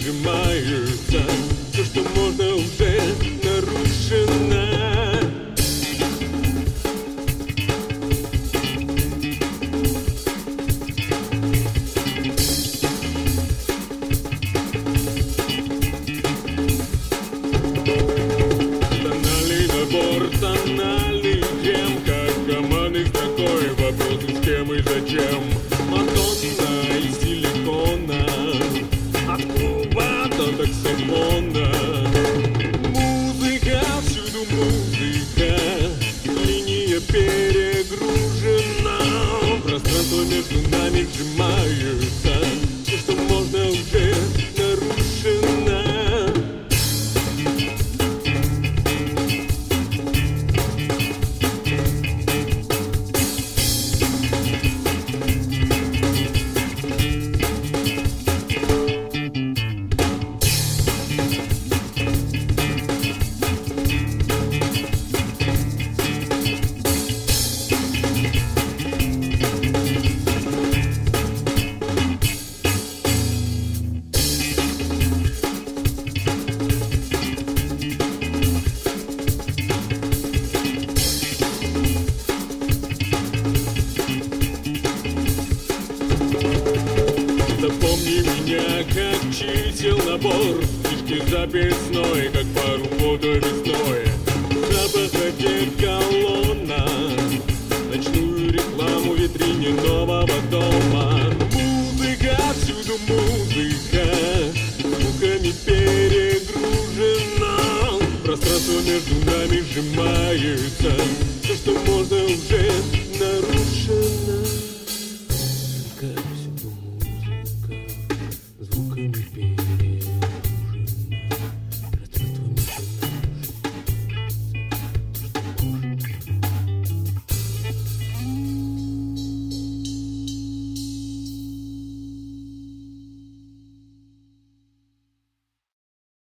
сжимаются. Все, что можно, уже нарушено. Тональный джем, как командный строкой, вопросы с кем и зачем. Мадонна из силикона, от клуба до таксофона. Музыка, всюду музыка, линия перегружена. Пространство между нами сжимаются, все, что можно, уже нарушено. Запомни меня, как чисел набор, фишки записной, как пару фото весной. Запах одеколона, ночную рекламу в витрине нового дома. Музыка, всюду музыка, звуками перегружена. Пространство между нами сжимается, все, что можно, уже нарушено.